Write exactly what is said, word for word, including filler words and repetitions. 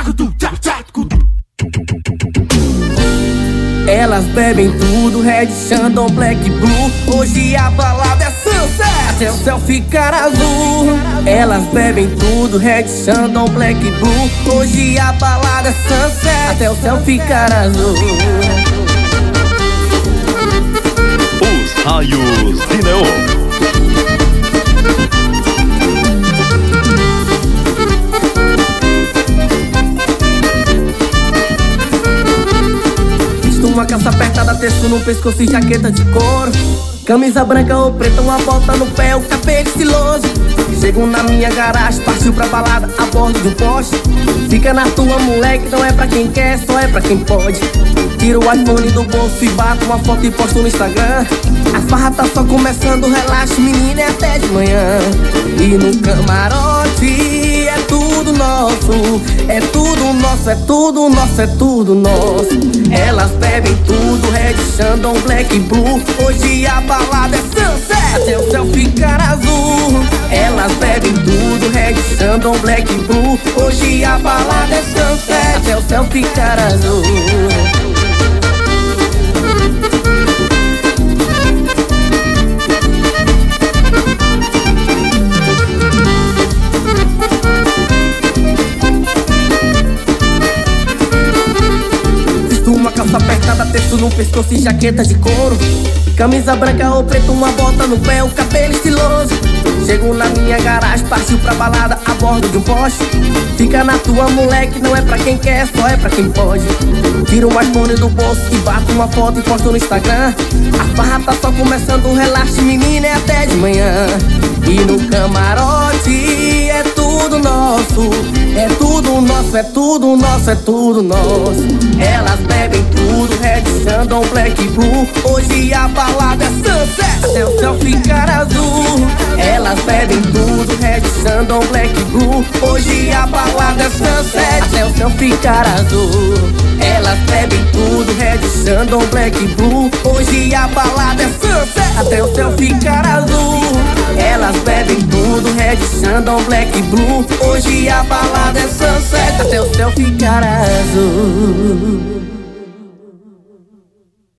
Elas bebem tudo, Red, Chandon, Black, Blue. Hoje a balada é Sunset, até o céu ficar azul. Elas bebem tudo, Red, Chandon, Black, Blue. Hoje a balada é Sunset, até o céu ficar azul. Os raios de neon. Uma calça apertada, texto no pescoço e jaqueta de couro. Camisa branca ou preta, uma bota no pé, o cabelo estiloso. Chego na minha garagem, partiu pra balada a bordo de um Porsche. Fica na tua, moleque, não é pra quem quer, só é pra quem pode. Tiro o iPhone do bolso e bato uma foto e posto no Instagram. A farra tá só começando, relaxa, menina, é até de manhã. E no camarote é tudo nosso, é tudo nosso, é tudo nosso, é tudo nosso. Elas bebem tudo, Red, Chandon, Black, Blue. Hoje a balada é Sunset, até o céu ficar azul. Elas bebem tudo, Red, Chandon, Black, Blue. Hoje a balada é Sunset, até o céu ficar azul. Uma calça apertada, texto no pescoço e jaqueta de couro. Camisa branca ou preta, uma bota no pé, o cabelo estiloso. Chego na minha garagem, partiu pra balada a bordo de um Porsche. Fica na tua, moleque, não é pra quem quer, só é pra quem pode. Tiro o iPhone do bolso e bato uma foto e posto no Instagram. A farra tá só começando, relaxa, menina, é até de manhã. E no camarote é tudo nosso, é tudo nosso, é tudo nosso, é tudo nosso. Elas bebem tudo, Red, Chandon, Black, Blue. Hoje a balada é Sunset, até o céu ficar azul. Elas bebem tudo, Red, Chandon, Black, Blue. Hoje a balada é Sunset, até o céu ficar azul. Elas bebem tudo, Red, Chandon, Black, Blue. Hoje a balada é Sunset, até o céu ficar azul. Elas bebem tudo, Red, Chandon, Black, Blue. Hoje a balada é Sunset, até o céu ficar azul.